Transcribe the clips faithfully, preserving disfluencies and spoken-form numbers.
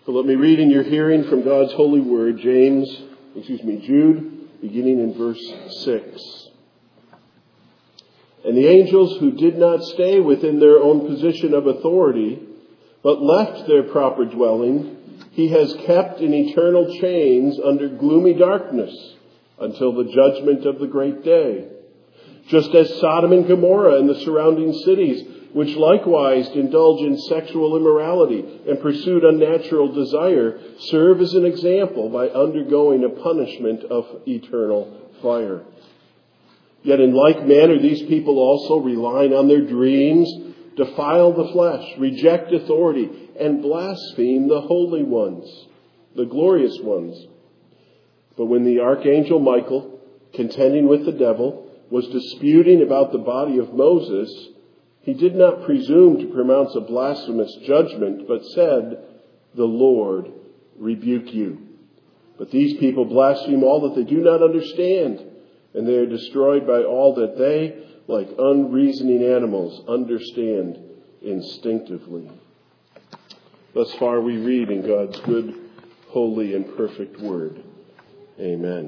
So let me read in your hearing from God's holy word, James, excuse me, Jude, beginning in verse six. And the angels who did not stay within their own position of authority, but left their proper dwelling, he has kept in eternal chains under gloomy darkness until the judgment of the great day. Just as Sodom and Gomorrah and the surrounding cities, which likewise indulged in sexual immorality and pursued unnatural desire, serve as an example by undergoing a punishment of eternal fire. Yet in like manner, these people also, relying on their dreams, defile the flesh, reject authority, and blaspheme the holy ones, the glorious ones. But when the archangel Michael, contending with the devil, was disputing about the body of Moses, he did not presume to pronounce a blasphemous judgment, but said, "The Lord rebuke you." But these people blaspheme all that they do not understand, and they are destroyed by all that they, like unreasoning animals, understand instinctively. Thus far we read in God's good, holy, and perfect word. Amen.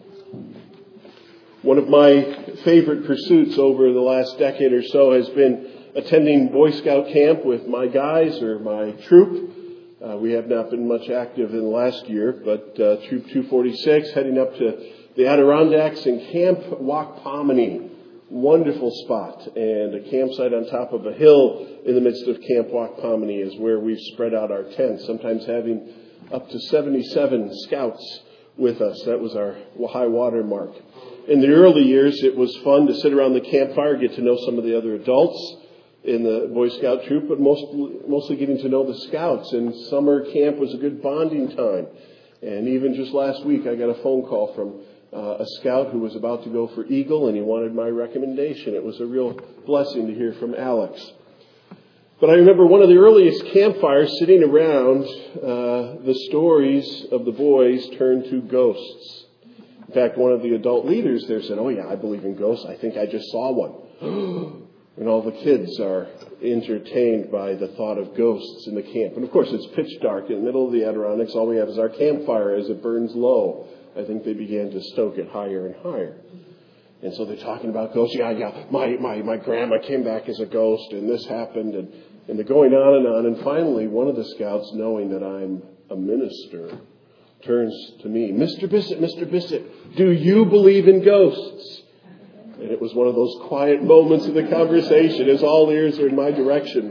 One of my favorite pursuits over the last decade or so has been attending Boy Scout camp with my guys or my troop. Uh, we have not been much active in the last year, but uh, Troop two forty-six heading up to the Adirondacks and Camp Wachpomany. Wonderful spot, and a campsite on top of a hill in the midst of Camp Wachpomany is where we've spread out our tents, sometimes having up to seventy-seven scouts with us. That was our high water mark. In the early years, it was fun to sit around the campfire, get to know some of the other adults in the Boy Scout troop, but mostly, mostly getting to know the scouts. And summer camp was a good bonding time. And even just last week, I got a phone call from uh, a scout who was about to go for Eagle, and he wanted my recommendation. It was a real blessing to hear from Alex. But I remember one of the earliest campfires sitting around, uh, the stories of the boys turned to ghosts. In fact, one of the adult leaders there said, "Oh yeah, I believe in ghosts. I think I just saw one." And all the kids are entertained by the thought of ghosts in the camp. And of course, it's pitch dark in the middle of the Adirondacks. All we have is our campfire as it burns low. I think they began to stoke it higher and higher. And so they're talking about ghosts. Yeah, yeah, my, my, my grandma came back as a ghost, and this happened. And, and they're going on and on. And finally, one of the scouts, knowing that I'm a minister, turns to me, "Mister Bissett, Mister Bissett, do you believe in ghosts?" And it was one of those quiet moments of the conversation as all ears are in my direction.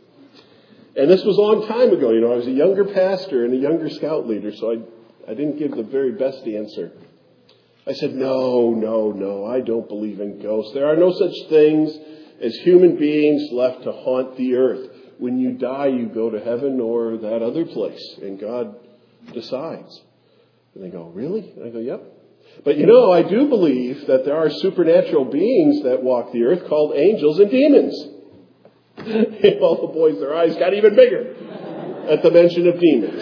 And this was a long time ago. You know, I was a younger pastor and a younger scout leader, so I, I didn't give the very best answer. I said, no, no, no, I don't believe in ghosts. There are no such things as human beings left to haunt the earth. When you die, you go to heaven or that other place, and God decides. And they go, "Really?" And I go, "Yep. But you know, I do believe that there are supernatural beings that walk the earth called angels and demons." And all the boys, their eyes got even bigger at the mention of demons.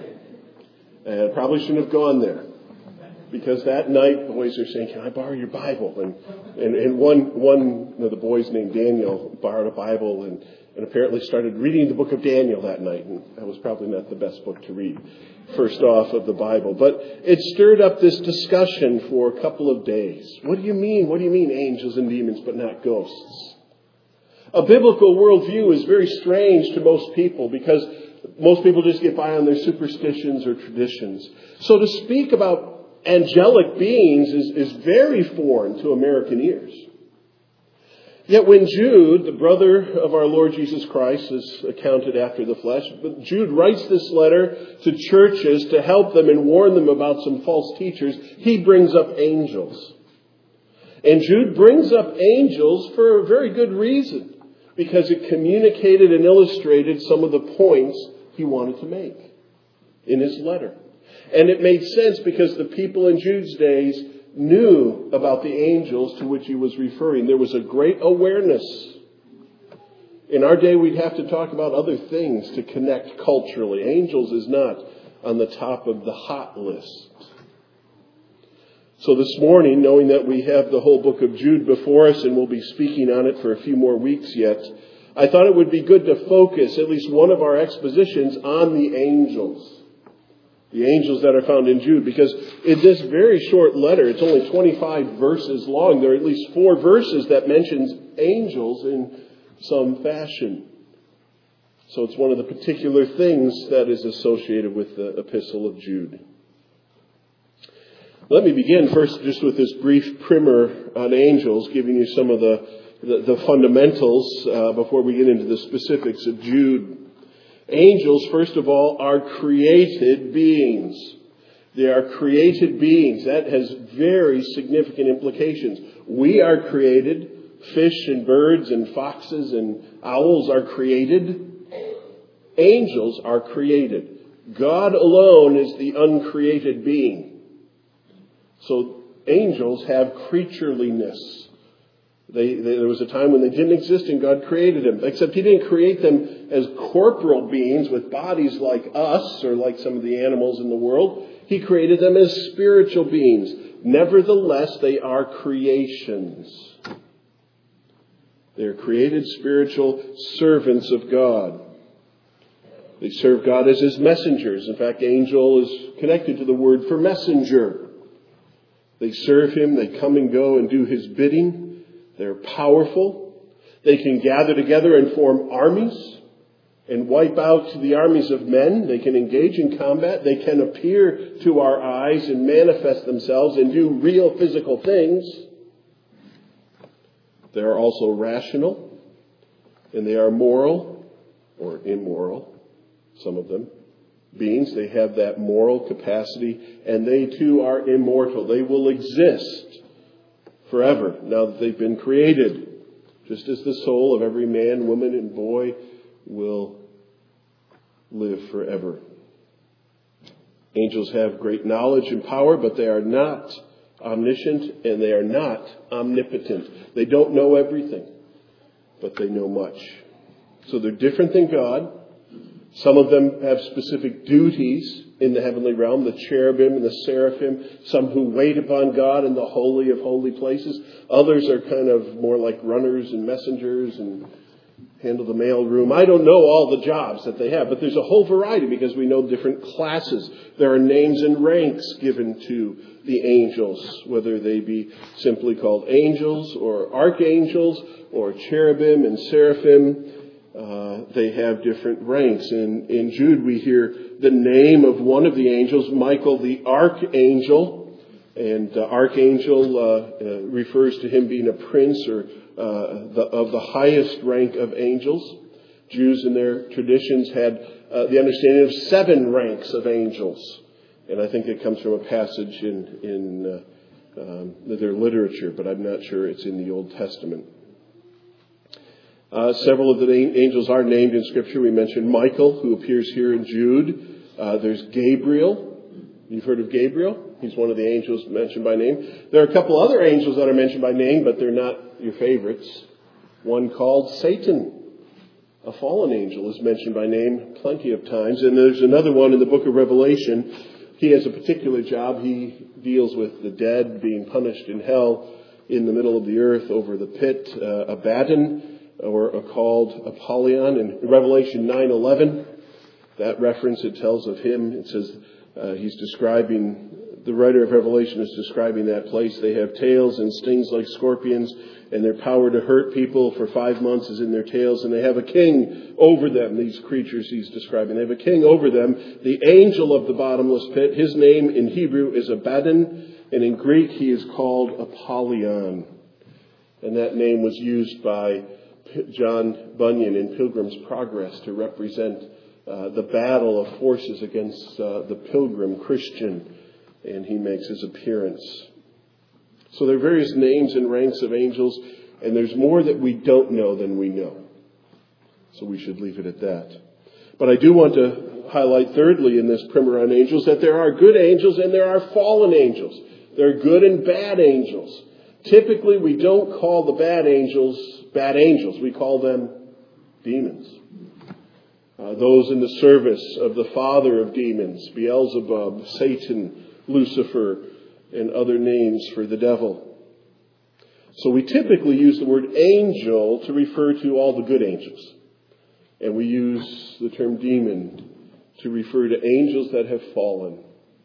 And I probably shouldn't have gone there. Because that night, boys are saying, "Can I borrow your Bible?" And and, and one one of the boys named Daniel borrowed a Bible and, and apparently started reading the book of Daniel that night. And that was probably not the best book to read first off of the Bible. But it stirred up this discussion for a couple of days. What do you mean? What do you mean angels and demons but not ghosts? A biblical worldview is very strange to most people because most people just get by on their superstitions or traditions. So to speak about angelic beings is, is very foreign to American ears. Yet when Jude, the brother of our Lord Jesus Christ, is accounted after the flesh, but Jude writes this letter to churches to help them and warn them about some false teachers, he brings up angels. And Jude brings up angels for a very good reason, because it communicated and illustrated some of the points he wanted to make in his letter. And it made sense because the people in Jude's days knew about the angels to which he was referring. There was a great awareness. In our day, we'd have to talk about other things to connect culturally. Angels is not on the top of the hot list. So this morning, knowing that we have the whole book of Jude before us and we'll be speaking on it for a few more weeks yet, I thought it would be good to focus at least one of our expositions on the angels. The angels that are found in Jude, because in this very short letter, it's only twenty-five verses long. There are at least four verses that mentions angels in some fashion. So it's one of the particular things that is associated with the epistle of Jude. Let me begin first just with this brief primer on angels, giving you some of the, the, the fundamentals uh, before we get into the specifics of Jude. Angels, first of all, are created beings. They are created beings. That has very significant implications. We are created. Fish and birds and foxes and owls are created. Angels are created. God alone is the uncreated being. So angels have creatureliness. They, they, there was a time when they didn't exist and God created them. Except He didn't create them as corporal beings with bodies like us or like some of the animals in the world. He created them as spiritual beings. Nevertheless, they are creations. They are created spiritual servants of God. They serve God as His messengers. In fact, angel is connected to the word for messenger. They serve Him. They come and go and do His bidding. They're powerful. They can gather together and form armies and wipe out the armies of men. They can engage in combat. They can appear to our eyes and manifest themselves and do real physical things. They are also rational, and they are moral or immoral, some of them. Beings, they have that moral capacity, and they too are immortal. They will exist forever, now that they've been created. Just as the soul of every man, woman, and boy will live forever. Angels have great knowledge and power, but they are not omniscient and they are not omnipotent. They don't know everything, but they know much. So they're different than God. Some of them have specific duties in the heavenly realm, the cherubim and the seraphim, some who wait upon God in the holy of holy places. Others are kind of more like runners and messengers and handle the mail room. I don't know all the jobs that they have, but there's a whole variety because we know different classes. There are names and ranks given to the angels, whether they be simply called angels or archangels or cherubim and seraphim. Uh, they have different ranks. In, in Jude, we hear the name of one of the angels, Michael the Archangel. And uh, Archangel uh, uh, refers to him being a prince or uh, the, of the highest rank of angels. Jews in their traditions had uh, the understanding of seven ranks of angels. And I think it comes from a passage in, in uh, um, their literature, but I'm not sure it's in the Old Testament. Uh, several of the angels are named in Scripture. We mentioned Michael, who appears here in Jude. Uh, there's Gabriel. You've heard of Gabriel? He's one of the angels mentioned by name. There are a couple other angels that are mentioned by name, but they're not your favorites. One called Satan, a fallen angel, is mentioned by name plenty of times. And there's another one in the book of Revelation. He has a particular job. He deals with the dead being punished in hell in the middle of the earth over the pit. Uh, Abaddon, or called Apollyon. In Revelation nine eleven, that reference, it tells of him. It says uh, he's describing, the writer of Revelation is describing that place. They have tails and stings like scorpions, and their power to hurt people for five months is in their tails, and they have a king over them, these creatures he's describing. They have a king over them, the angel of the bottomless pit. His name in Hebrew is Abaddon, and in Greek he is called Apollyon. And that name was used by John Bunyan in Pilgrim's Progress to represent uh, the battle of forces against uh, the pilgrim Christian, and he makes his appearance. So there are various names and ranks of angels, and there's more that we don't know than we know. So we should leave it at that. But I do want to highlight thirdly in this primer on angels that there are good angels and there are fallen angels. There are good and bad angels. Typically, we don't call the bad angels bad angels. We call them demons. Uh, those in the service of the father of demons, Beelzebub, Satan, Lucifer, and other names for the devil. So we typically use the word angel to refer to all the good angels. And we use the term demon to refer to angels that have fallen.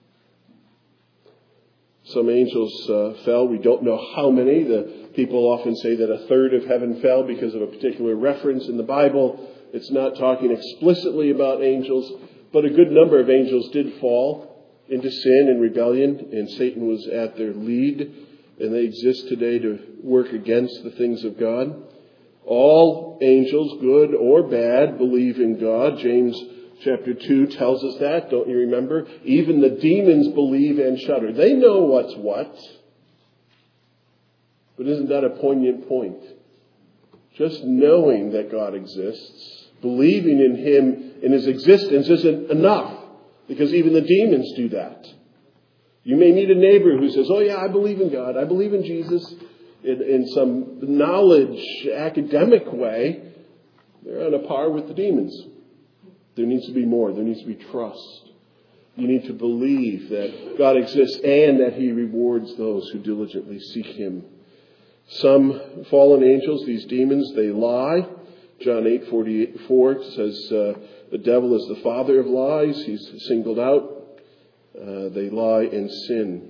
Some angels uh, fell. We don't know how many. The people often say that a third of heaven fell because of a particular reference in the Bible. It's not talking explicitly about angels, but a good number of angels did fall into sin and rebellion, and Satan was at their lead, and they exist today to work against the things of God. All angels, good or bad, believe in God. James chapter two tells us that, don't you remember? Even the demons believe and shudder. They know what's what. But isn't that a poignant point? Just knowing that God exists, believing in Him, in His existence, isn't enough. Because even the demons do that. You may meet a neighbor who says, oh yeah, I believe in God. I believe in Jesus. In, in some knowledge, academic way, they're on a par with the demons. There needs to be more. There needs to be trust. You need to believe that God exists and that He rewards those who diligently seek Him. Some fallen angels, these demons, they lie. John eight forty-four says uh, the devil is the father of lies. He's singled out. Uh, they lie and sin.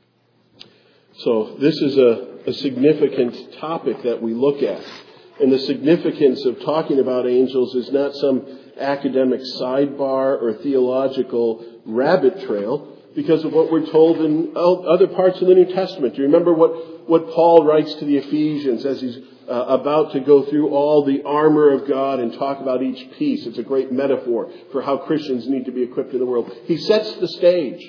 So this is a, a significant topic that we look at. And the significance of talking about angels is not some academic sidebar or theological rabbit trail, because of what we're told in other parts of the New Testament. Do you remember what, what Paul writes to the Ephesians as he's uh, about to go through all the armor of God and talk about each piece? It's a great metaphor for how Christians need to be equipped in the world. He sets the stage.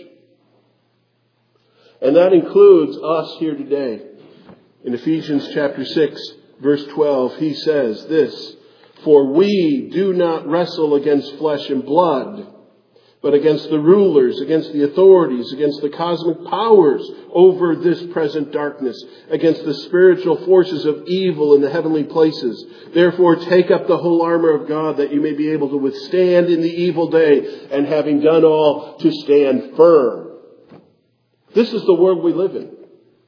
And that includes us here today. In Ephesians chapter six, verse twelve, he says this, "For we do not wrestle against flesh and blood, but against the rulers, against the authorities, against the cosmic powers over this present darkness, against the spiritual forces of evil in the heavenly places. Therefore take up the whole armor of God, that you may be able to withstand in the evil day, and having done all, to stand firm." This is the world we live in.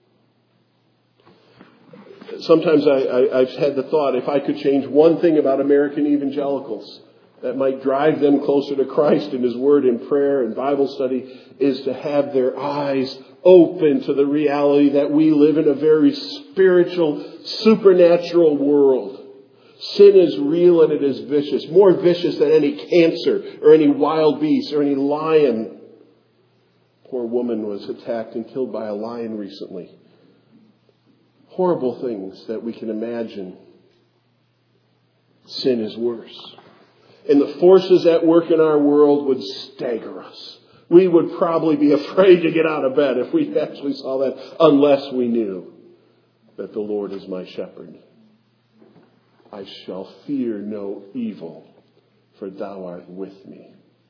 Sometimes I, I, I've had the thought, if I could change one thing about American evangelicals that might drive them closer to Christ and His Word in prayer and Bible study, is to have their eyes open to the reality that we live in a very spiritual, supernatural world. Sin is real and it is vicious, more vicious than any cancer or any wild beast or any lion. Poor woman was attacked and killed by a lion recently. Horrible things that we can imagine. Sin is worse. And the forces at work in our world would stagger us. We would probably be afraid to get out of bed if we actually saw that, unless we knew that the Lord is my shepherd. I shall fear no evil, for Thou art with me.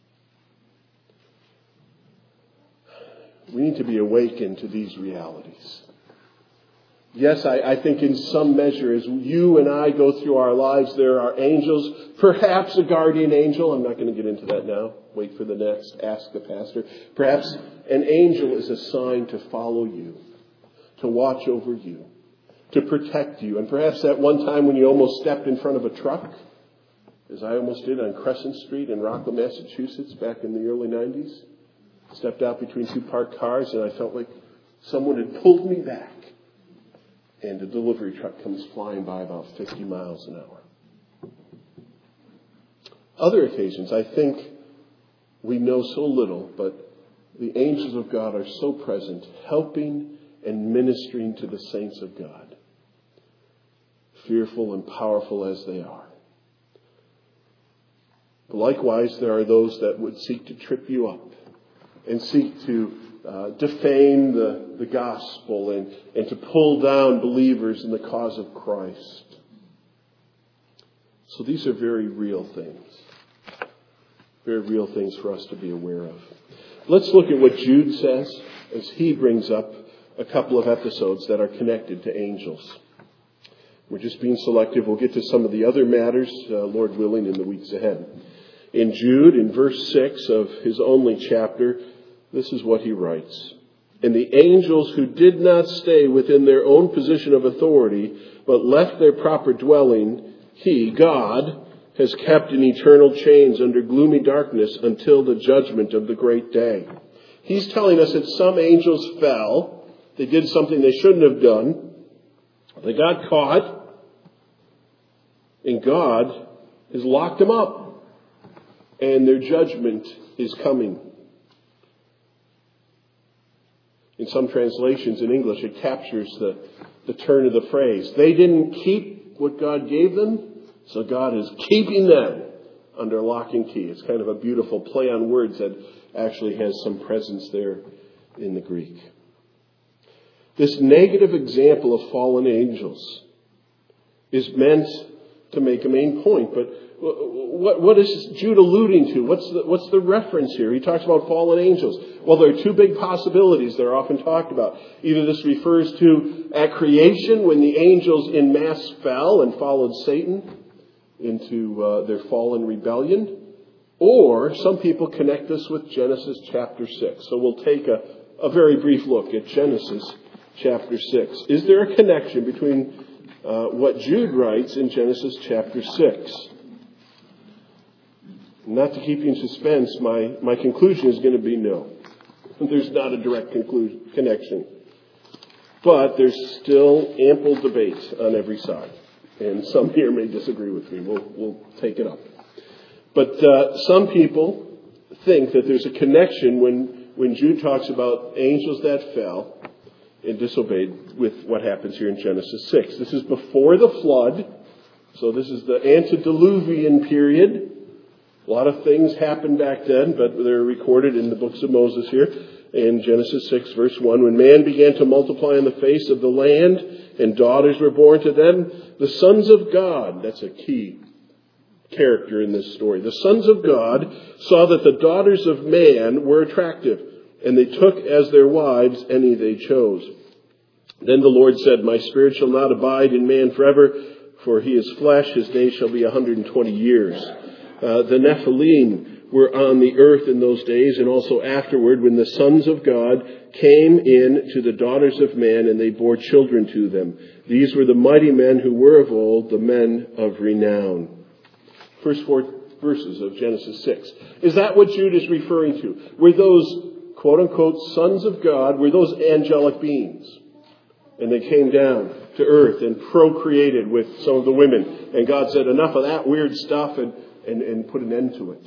We need to be awakened to these realities. Yes, I, I think in some measure, as you and I go through our lives, there are angels, perhaps a guardian angel. I'm not going to get into that now. Wait for the next. Ask the pastor. Perhaps an angel is assigned to follow you, to watch over you, to protect you. And perhaps at one time when you almost stepped in front of a truck, as I almost did on Crescent Street in Rockland, Massachusetts, back in the early nineties, stepped out between two parked cars and I felt like someone had pulled me back. And a delivery truck comes flying by about fifty miles an hour. Other occasions, I think we know so little, but the angels of God are so present, helping and ministering to the saints of God, fearful and powerful as they are. But likewise, there are those that would seek to trip you up and seek to Uh, defame the, the gospel and, and to pull down believers in the cause of Christ. So these are very real things. Very real things for us to be aware of. Let's look at what Jude says as he brings up a couple of episodes that are connected to angels. We're just being selective. We'll get to some of the other matters, uh, Lord willing, in the weeks ahead. In Jude, in verse six of his only chapter, this is what he writes. And the angels who did not stay within their own position of authority, but left their proper dwelling, he, God, has kept in eternal chains under gloomy darkness until the judgment of the great day. He's telling us that some angels fell. They did something they shouldn't have done. They got caught. And God has locked them up. And their judgment is coming. In some translations in English, it captures the, the turn of the phrase. They didn't keep what God gave them, so God is keeping them under lock and key. It's kind of a beautiful play on words that actually has some presence there in the Greek. This negative example of fallen angels is meant to make a main point, but What, what is Jude alluding to? What's the, what's the reference here? He talks about fallen angels. Well, there are two big possibilities that are often talked about. Either this refers to at creation when the angels in mass fell and followed Satan into uh, their fallen rebellion. Or some people connect this with Genesis chapter six. So we'll take a, a very brief look at Genesis chapter six. Is there a connection between uh, what Jude writes in Genesis chapter six? Not to keep you in suspense, my, my conclusion is going to be no. There's not a direct conclusion, connection. But there's still ample debate on every side. And some here may disagree with me. We'll, we'll take it up. But uh, some people think that there's a connection when, when Jude talks about angels that fell and disobeyed with what happens here in Genesis six. This is before the flood. So this is the antediluvian period. A lot of things happened back then, but they're recorded in the books of Moses here. In Genesis six, verse one, when man began to multiply on the face of the land, and daughters were born to them, the sons of God, that's a key character in this story, the sons of God saw that the daughters of man were attractive, and they took as their wives any they chose. Then the Lord said, my spirit shall not abide in man forever, for he is flesh, his days shall be one hundred twenty years. Uh, the Nephilim were on the earth in those days, and also afterward when the sons of God came in to the daughters of man, and they bore children to them. These were the mighty men who were of old, the men of renown. First four verses of Genesis six. Is that what Jude is referring to? Were those, quote-unquote, sons of God, were those angelic beings? And they came down to earth and procreated with some of the women. And God said, enough of that weird stuff, and And, and put an end to it.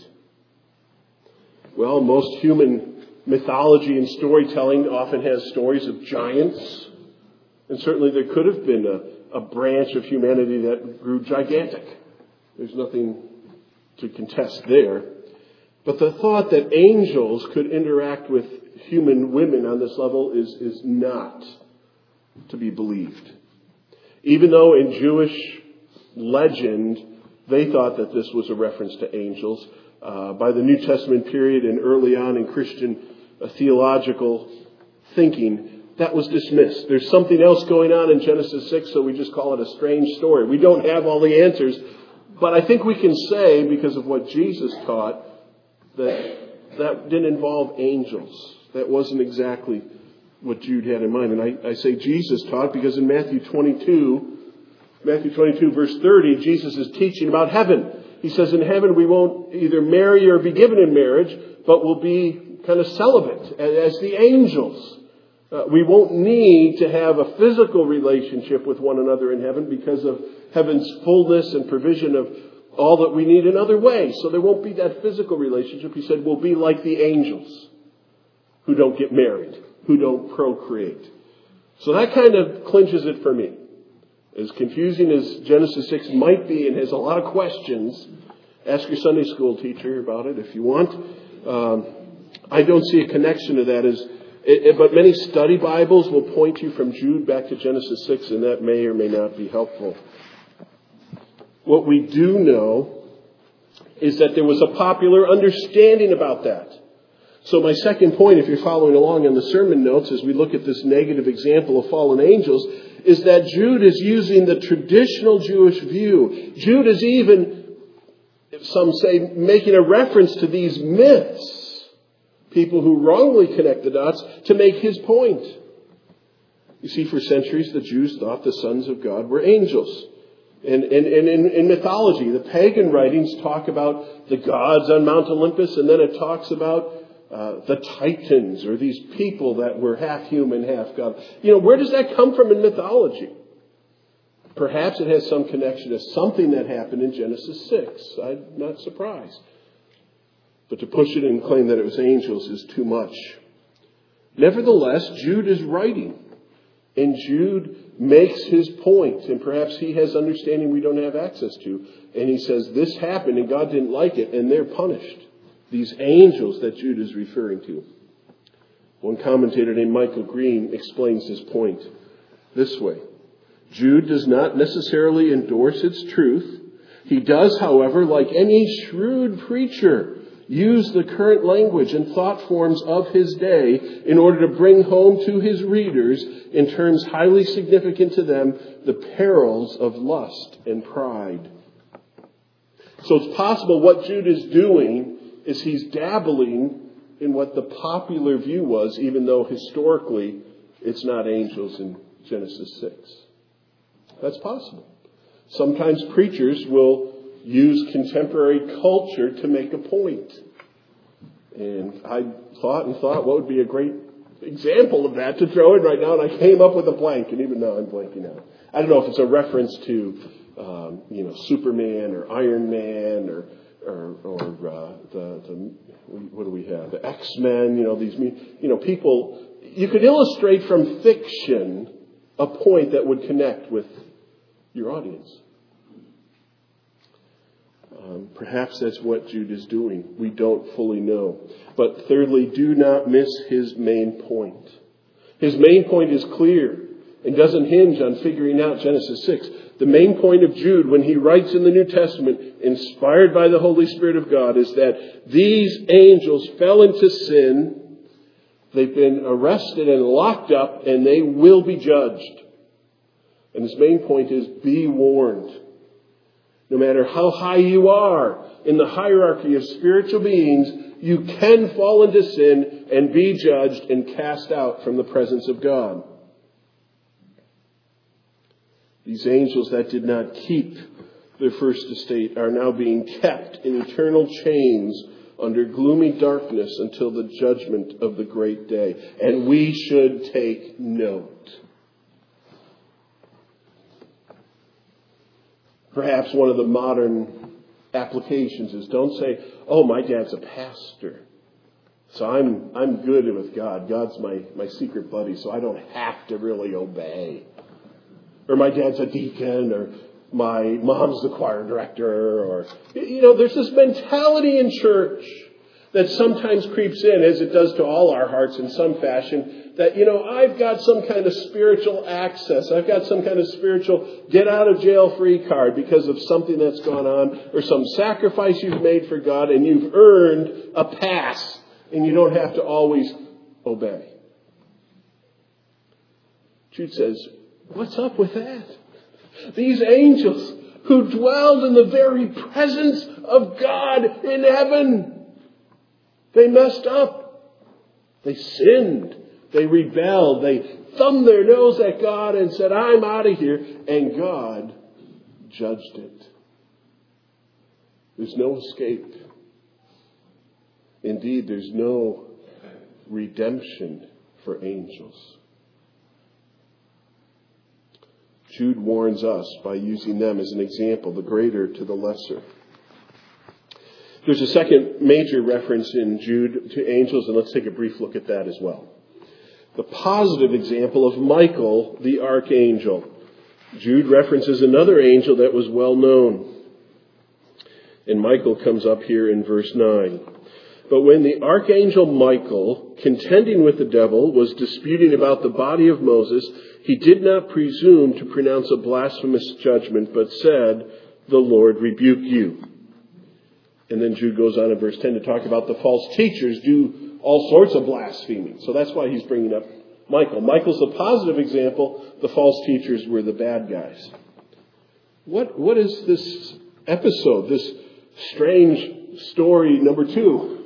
Well, most human mythology and storytelling often has stories of giants. And certainly there could have been a, a branch of humanity that grew gigantic. There's nothing to contest there. But the thought that angels could interact with human women on this level is, is not to be believed. Even though in Jewish legend, they thought that this was a reference to angels. Uh, by the New Testament period and early on in Christian uh, theological thinking, that was dismissed. There's something else going on in Genesis six, so we just call it a strange story. We don't have all the answers, but I think we can say, because of what Jesus taught, that that didn't involve angels. That wasn't exactly what Jude had in mind. And I, I say Jesus taught because in Matthew twenty-two, Matthew twenty-two, verse thirty, Jesus is teaching about heaven. He says in heaven we won't either marry or be given in marriage, but we'll be kind of celibate as the angels. Uh, we won't need to have a physical relationship with one another in heaven because of heaven's fullness and provision of all that we need in other ways. So there won't be that physical relationship. He said we'll be like the angels who don't get married, who don't procreate. So that kind of clinches it for me. As confusing as Genesis six might be and has a lot of questions, ask your Sunday school teacher about it if you want. Um, I don't see a connection to that. As, it, it, but many study Bibles will point you from Jude back to Genesis six, and that may or may not be helpful. What we do know is that there was a popular understanding about that. So my second point, if you're following along in the sermon notes as we look at this negative example of fallen angels, is that Jude is using the traditional Jewish view. Jude is even, some say, making a reference to these myths. People who wrongly connect the dots to make his point. You see, for centuries, the Jews thought the sons of God were angels. And, and, and in, in mythology, the pagan writings talk about the gods on Mount Olympus, and then it talks about uh, the Titans, or these people that were half human, half God. You know, where does that come from in mythology? Perhaps it has some connection to something that happened in Genesis six. I'm not surprised. But to push it and claim that it was angels is too much. Nevertheless, Jude is writing. And Jude makes his point. And perhaps he has understanding we don't have access to. And he says this happened and God didn't like it. And they're punished. These angels that Jude is referring to. One commentator named Michael Green explains his point this way. Jude does not necessarily endorse its truth. He does, however, like any shrewd preacher, use the current language and thought forms of his day in order to bring home to his readers, in terms highly significant to them, the perils of lust and pride. So it's possible what Jude is doing is he's dabbling in what the popular view was, even though historically it's not angels in Genesis six. That's possible. Sometimes preachers will use contemporary culture to make a point. And I thought and thought what would be a great example of that to throw in right now, and I came up with a blank, and even now I'm blanking out. I don't know if it's a reference to, um, you know, Superman or Iron Man or or, or uh, the, the what do we have? The X-Men. You know, these you know people. You could illustrate from fiction a point that would connect with your audience. Um, perhaps that's what Jude is doing. We don't fully know. But thirdly, do not miss his main point. His main point is clear and doesn't hinge on figuring out Genesis six. The main point of Jude, when he writes in the New Testament, inspired by the Holy Spirit of God, is that these angels fell into sin. They've been arrested and locked up, and they will be judged. And his main point is, be warned. No matter how high you are in the hierarchy of spiritual beings, you can fall into sin and be judged and cast out from the presence of God. These angels that did not keep their first estate are now being kept in eternal chains under gloomy darkness until the judgment of the great day. And we should take note. Perhaps one of the modern applications is, don't say, oh, my dad's a pastor, so I'm I'm good with God. God's my, my secret buddy, so I don't have to really obey. Or my dad's a deacon, or my mom's the choir director, or, you know, there's this mentality in church that sometimes creeps in, as it does to all our hearts in some fashion, that, you know, I've got some kind of spiritual access. I've got some kind of spiritual get out of jail free card because of something that's gone on, or some sacrifice you've made for God, and you've earned a pass, and you don't have to always obey. Jude says, what's up with that? These angels who dwelled in the very presence of God in heaven, they messed up. They sinned. They rebelled. They thumbed their nose at God and said, I'm out of here. And God judged it. There's no escape. Indeed, there's no redemption for angels. Jude warns us by using them as an example, the greater to the lesser. There's a second major reference in Jude to angels, and let's take a brief look at that as well. The positive example of Michael, the archangel. Jude references another angel that was well known. And Michael comes up here in verse nine. But when the archangel Michael, contending with the devil, was disputing about the body of Moses, he did not presume to pronounce a blasphemous judgment, but said, the Lord rebuke you. And then Jude goes on in verse ten to talk about the false teachers do all sorts of blaspheming. So that's why he's bringing up Michael. Michael's the positive example. The false teachers were the bad guys. What, what is this episode, this strange story number two?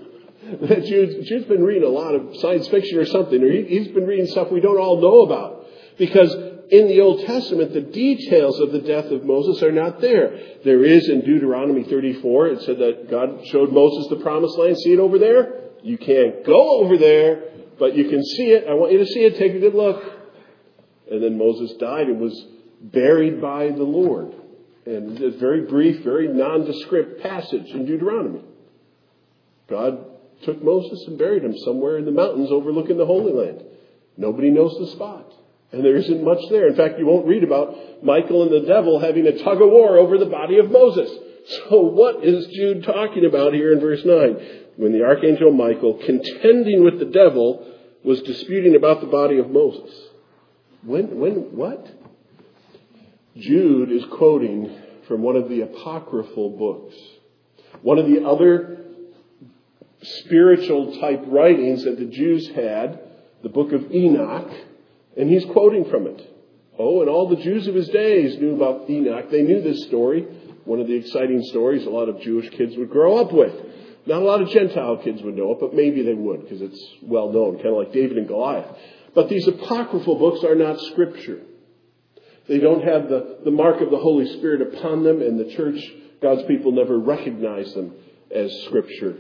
Jude, Jude's been reading a lot of science fiction or something, or he, he's been reading stuff we don't all know about. Because in the Old Testament, the details of the death of Moses are not there. There is in Deuteronomy thirty-four, it said that God showed Moses the promised land. See it over there? You can't go over there, but you can see it. I want you to see it. Take a good look. And then Moses died and was buried by the Lord. And it's a very brief, very nondescript passage in Deuteronomy. God took Moses and buried him somewhere in the mountains overlooking the Holy Land. Nobody knows the spot. And there isn't much there. In fact, you won't read about Michael and the devil having a tug of war over the body of Moses. So what is Jude talking about here in verse nine? When the archangel Michael, contending with the devil, was disputing about the body of Moses. When, when, what? Jude is quoting from one of the apocryphal books. One of the other spiritual type writings that the Jews had, the book of Enoch. And he's quoting from it. Oh, and all the Jews of his days knew about Enoch. They knew this story. One of the exciting stories a lot of Jewish kids would grow up with. Not a lot of Gentile kids would know it, but maybe they would because it's well known, kind of like David and Goliath. But these apocryphal books are not scripture. They don't have the, the mark of the Holy Spirit upon them, and the church, God's people, never recognize them as scripture.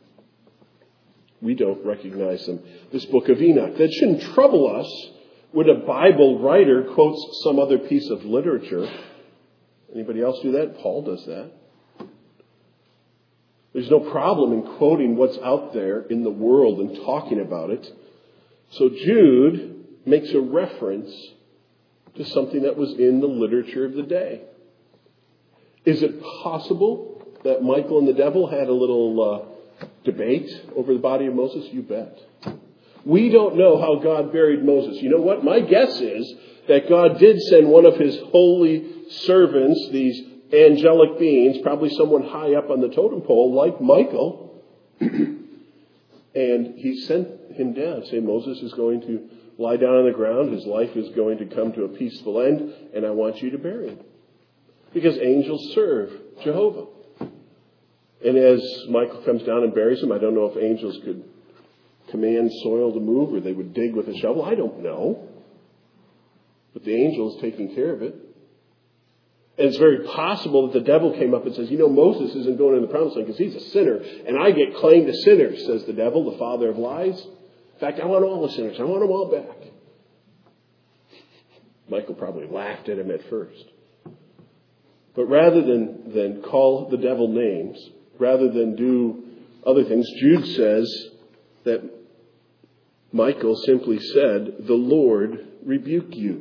We don't recognize them. This book of Enoch. That shouldn't trouble us when a Bible writer quotes some other piece of literature. Anybody else do that? Paul does that. There's no problem in quoting what's out there in the world and talking about it. So Jude makes a reference to something that was in the literature of the day. Is it possible that Michael and the devil had a little uh, debate over the body of Moses? You bet. We don't know how God buried Moses. You know what? My guess is that God did send one of his holy servants, these angelic beings, probably someone high up on the totem pole like Michael, and he sent him down, saying Moses is going to lie down on the ground, his life is going to come to a peaceful end, and I want you to bury him. Because angels serve Jehovah. And as Michael comes down and buries him, I don't know if angels could command soil to move or they would dig with a shovel. I don't know. But the angel is taking care of it. And it's very possible that the devil came up and says, you know, Moses isn't going in the promised land because he's a sinner. And I get claim to sinners, says the devil, the father of lies. In fact, I want all the sinners. I want them all back. Michael probably laughed at him at first. But rather than, than call the devil names, rather than do other things, Jude says that Michael simply said, the Lord rebuke you.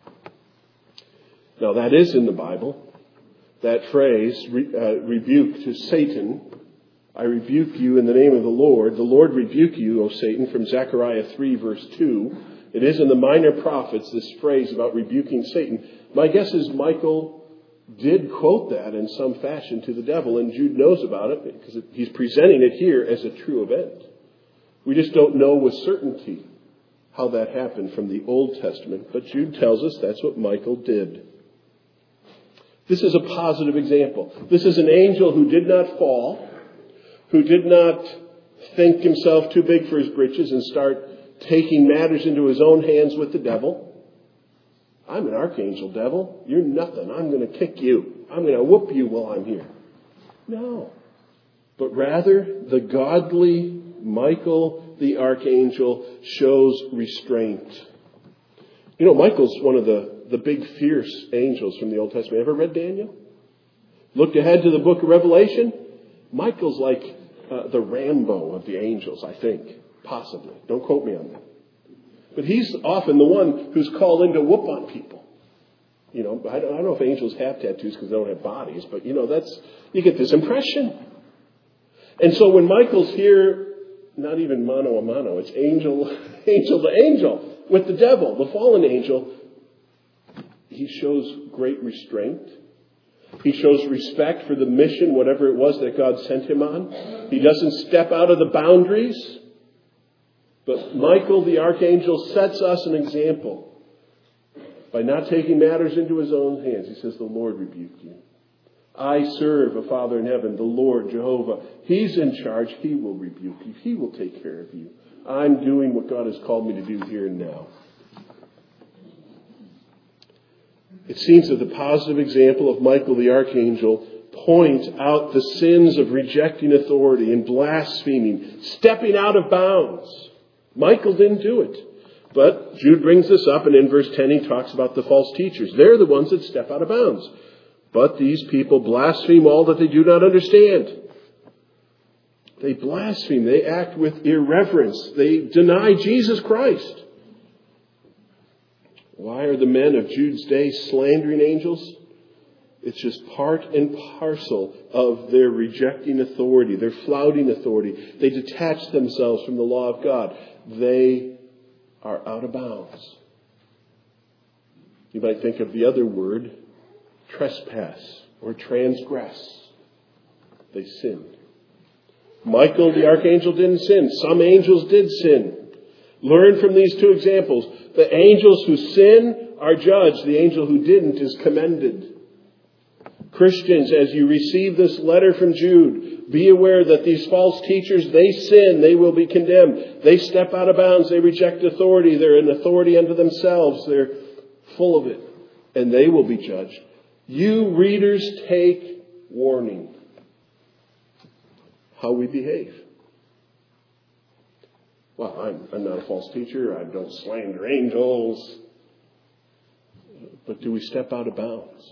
Now that is in the Bible. That phrase, re, uh, rebuke to Satan. I rebuke you in the name of the Lord. The Lord rebuke you, O Satan, from Zechariah three verse two. It is in the Minor Prophets, this phrase about rebuking Satan. My guess is Michael did quote that in some fashion to the devil, and Jude knows about it because he's presenting it here as a true event. We just don't know with certainty how that happened from the Old Testament, but Jude tells us that's what Michael did. This is a positive example. This is an angel who did not fall, who did not think himself too big for his britches and start taking matters into his own hands with the devil. I'm an archangel, devil. You're nothing. I'm going to kick you. I'm going to whoop you while I'm here. No. But rather, the godly Michael, the archangel, shows restraint. You know, Michael's one of the, the big fierce angels from the Old Testament. Ever read Daniel? Looked ahead to the book of Revelation? Michael's like uh, the Rambo of the angels, I think. Possibly. Don't quote me on that. But he's often the one who's called in to whoop on people. You know, I don't, I don't know if angels have tattoos because they don't have bodies, but you know, that's, you get this impression. And so when Michael's here, not even mano a mano, it's angel, angel to angel with the devil, the fallen angel, he shows great restraint. He shows respect for the mission, whatever it was that God sent him on. He doesn't step out of the boundaries. But Michael, the archangel, sets us an example by not taking matters into his own hands. He says, the Lord rebuke you. I serve a Father in heaven, the Lord Jehovah. He's in charge. He will rebuke you. He will take care of you. I'm doing what God has called me to do here and now. It seems that the positive example of Michael the archangel points out the sins of rejecting authority and blaspheming, stepping out of bounds. Michael didn't do it. But Jude brings this up, and in verse ten he talks about the false teachers. They're the ones that step out of bounds. But these people blaspheme all that they do not understand. They blaspheme. They act with irreverence. They deny Jesus Christ. Why are the men of Jude's day slandering angels? It's just part and parcel of their rejecting authority, their flouting authority. They detach themselves from the law of God. They are out of bounds. You might think of the other word, trespass or transgress. They sinned. Michael the archangel didn't sin. Some angels did sin. Learn from these two examples. The angels who sin are judged. The angel who didn't is commended. Christians, as you receive this letter from Jude, be aware that these false teachers, they sin, they will be condemned. They step out of bounds, they reject authority, they're an authority unto themselves, they're full of it, and they will be judged. You readers take warning. How we behave. Well, I'm, I'm not a false teacher, I don't slander angels. But do we step out of bounds?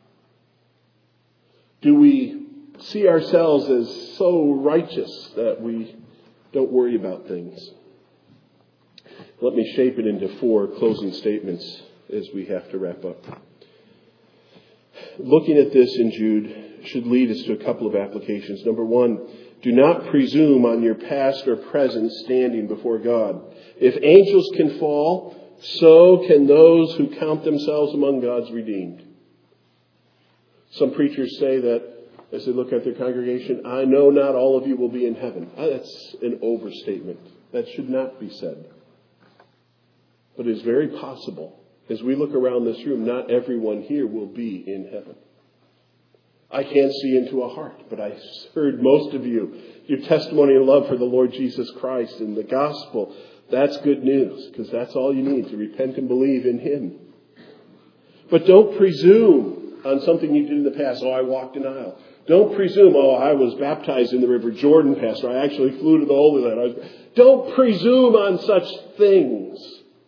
Do we see ourselves as so righteous that we don't worry about things? Let me shape it into four closing statements as we have to wrap up. Looking at this in Jude should lead us to a couple of applications. Number one, do not presume on your past or present standing before God. If angels can fall, so can those who count themselves among God's redeemed. Some preachers say that as they look at their congregation, I know not all of you will be in heaven. That's an overstatement. That should not be said. But it is very possible, as we look around this room, not everyone here will be in heaven. I can't see into a heart, but I heard most of you, your testimony and love for the Lord Jesus Christ and the gospel. That's good news, because that's all you need to repent and believe in Him. But don't presume on something you did in the past. Oh, I walked an aisle. Don't presume, oh, I was baptized in the River Jordan, Pastor. I actually flew to the Holy Land. I was... Don't presume on such things.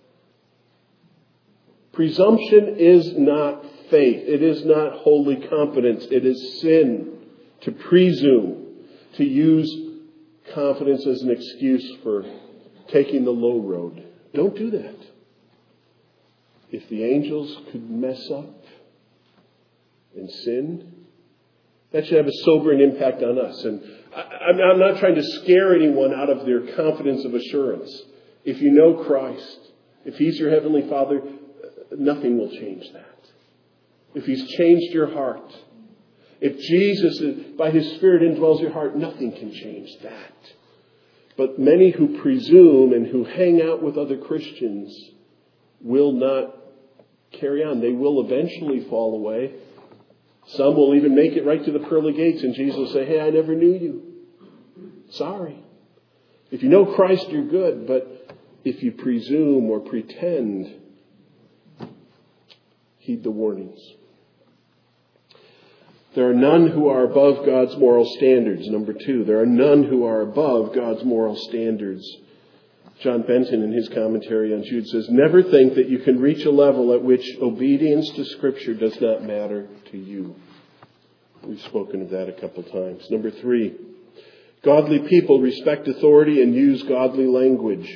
Presumption is not faith. It is not holy confidence. It is sin to presume, to use confidence as an excuse for taking the low road. Don't do that. If the angels could mess up and sin, that should have a sobering impact on us. And I, I'm not trying to scare anyone out of their confidence of assurance. If you know Christ, if He's your Heavenly Father, nothing will change that. If He's changed your heart, if Jesus, is, by His Spirit, indwells your heart, nothing can change that. But many who presume and who hang out with other Christians will not carry on. They will eventually fall away. Some will even make it right to the pearly gates, and Jesus will say, hey, I never knew you. Sorry. If you know Christ, you're good. But if you presume or pretend, heed the warnings. There are none who are above God's moral standards. Number two, there are none who are above God's moral standards. John Benton, in his commentary on Jude, says, never think that you can reach a level at which obedience to Scripture does not matter to you. We've spoken of that a couple times. Number three, godly people respect authority and use godly language.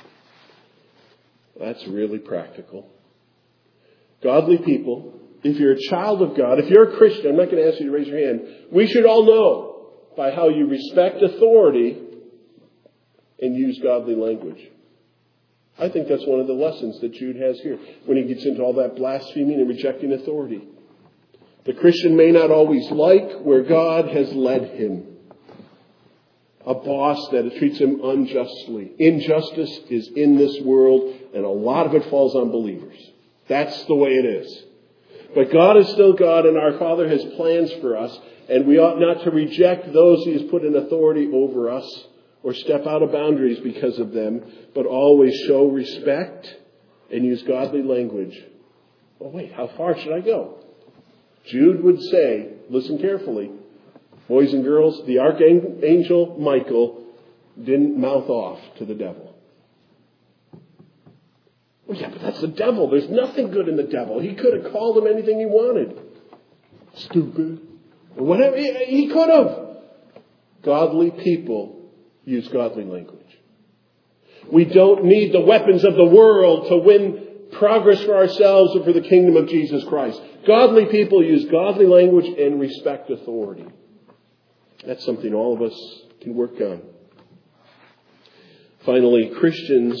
That's really practical. Godly people, if you're a child of God, if you're a Christian, I'm not going to ask you to raise your hand, we should all know by how you respect authority and use godly language. I think that's one of the lessons that Jude has here when he gets into all that blaspheming and rejecting authority. The Christian may not always like where God has led him. A boss that treats him unjustly. Injustice is in this world, and a lot of it falls on believers. That's the way it is. But God is still God, and our Father has plans for us, and we ought not to reject those He has put in authority over us or step out of boundaries because of them, but always show respect and use godly language. Oh, wait, how far should I go? Jude would say, listen carefully, boys and girls, the archangel Michael didn't mouth off to the devil. Well, yeah, but that's the devil. There's nothing good in the devil. He could have called him anything he wanted. Stupid. Or whatever. He, he could have. Godly people use godly language. We don't need the weapons of the world to win progress for ourselves or for the kingdom of Jesus Christ. Godly people use godly language and respect authority. That's something all of us can work on. Finally, Christians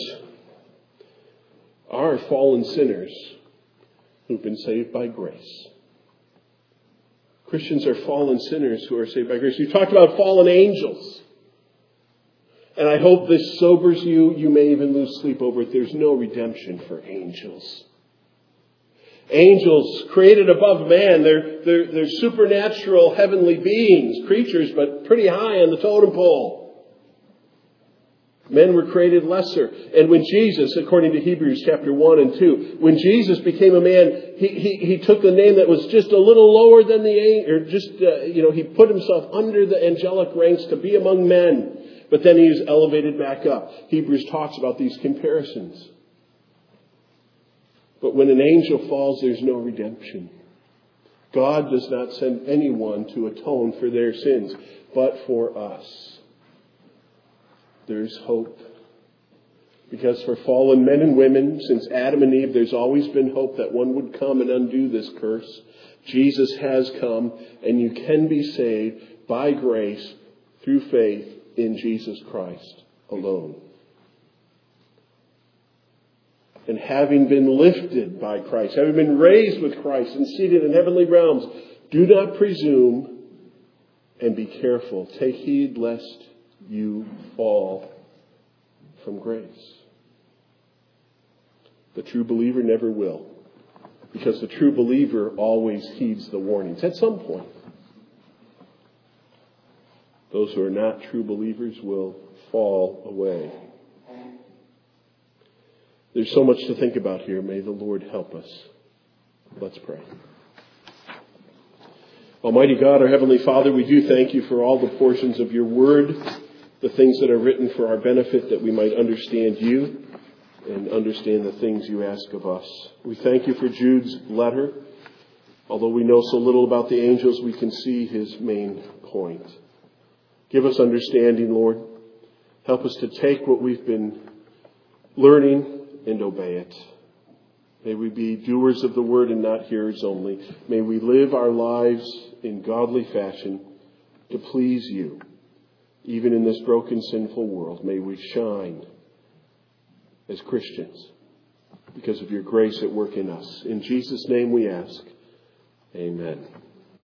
are fallen sinners who've been saved by grace. Christians are fallen sinners who are saved by grace. You talked about fallen angels. And I hope this sobers you. You may even lose sleep over it. There's no redemption for angels. Angels created above man. They're, they're, they're supernatural heavenly beings, creatures, but pretty high on the totem pole. Men were created lesser. And when Jesus, according to Hebrews chapter one and two, when Jesus became a man, he, he, he took the name that was just a little lower than the, or just, uh, you know, he put himself under the angelic ranks to be among men. But then he was elevated back up. Hebrews talks about these comparisons. But when an angel falls, there's no redemption. God does not send anyone to atone for their sins, but for us. There's hope. Because for fallen men and women, since Adam and Eve, there's always been hope that one would come and undo this curse. Jesus has come, and you can be saved by grace through faith in Jesus Christ alone. And having been lifted by Christ, having been raised with Christ and seated in heavenly realms, do not presume and be careful. Take heed lest you fall from grace. The true believer never will, because the true believer always heeds the warnings at some point. Those who are not true believers will fall away. There's so much to think about here. May the Lord help us. Let's pray. Almighty God, our Heavenly Father, we do thank you for all the portions of your word, the things that are written for our benefit, that we might understand you and understand the things you ask of us. We thank you for Jude's letter. Although we know so little about the angels, we can see his main point. Give us understanding, Lord. Help us to take what we've been learning and obey it. May we be doers of the word and not hearers only. May we live our lives in godly fashion to please you. Even in this broken, sinful world, may we shine as Christians because of your grace at work in us. In Jesus' name we ask. Amen.